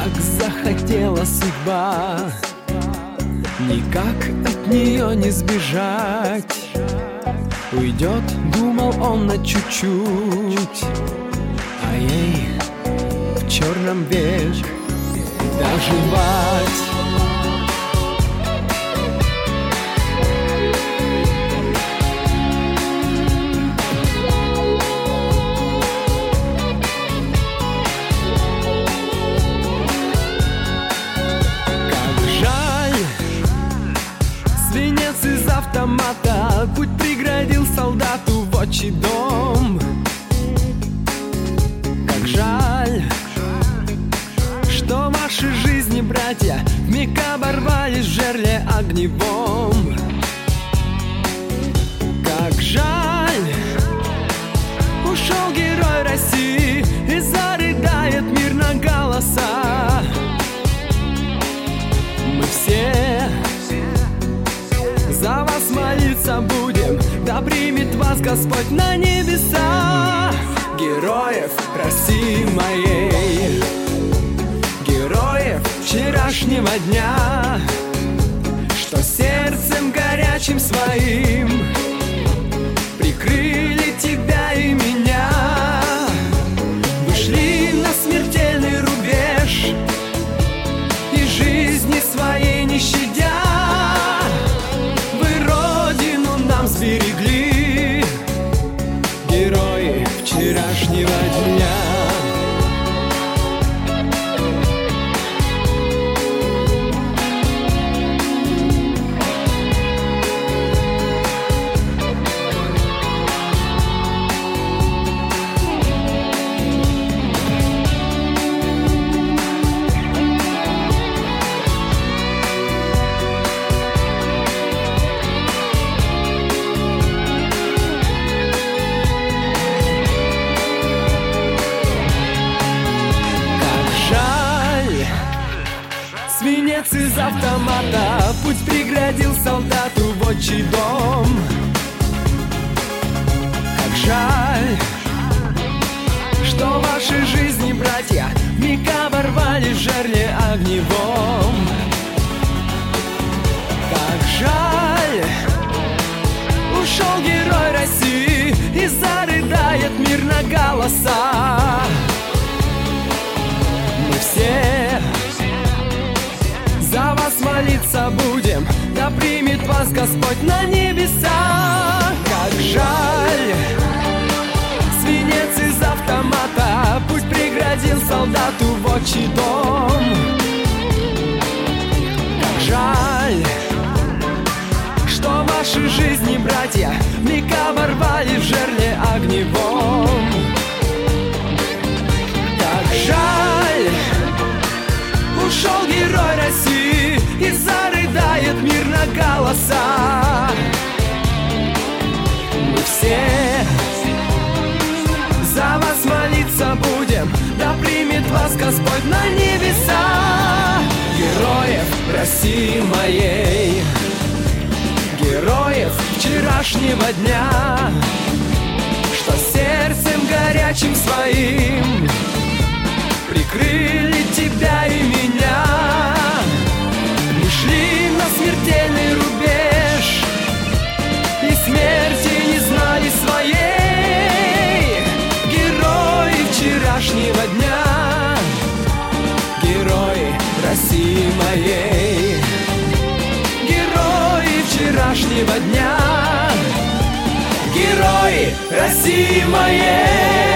как захотела судьба, никак от нее не сбежать. Уйдет, думал он на чуть-чуть, а ей в черном век доживать. Свинец из автомата путь преградил солдату в отчий дом. Как жаль, что ваши жизни, братья, вмиг оборвались в жерле огневом. Как жаль, ушел герой России, и зарыдает мир на голоса. Мы все за вас молиться будем, да примет вас Господь на небеса. Героев России моей, героев вчерашнего дня, что сердцем горячим своим прикрыли тебя и меня. Вышли на смертельный рубеж и жизни своей не щадя. Сберегли герои вчерашнего дня. Свинец из автомата путь преградил солдату в отчий дом. Как жаль, что ваши жизни, братья, вмиг оборвали в жерле огневом. Как жаль, ушел герой России, и зарыдает мир на голоса. Мы все за вас молиться будем, да примет вас Господь на небеса. Как жаль, свинец из автомата путь преградил солдату в отчий дом. Как жаль, что ваши жизни, братья, вмиг оборвали в жерле огневом. Как жаль, ушел герой России, и зарыдает мир на голоса. Мы все за вас молиться будем, да примет вас Господь на небеса. Героев России моей, героев вчерашнего дня, что сердцем горячим своим прикрыли тебя и меня. Пришли на смертельный рубеж и смерти не знали своей. Герои вчерашнего дня, герои России моей, герои вчерашнего дня, герои России моей.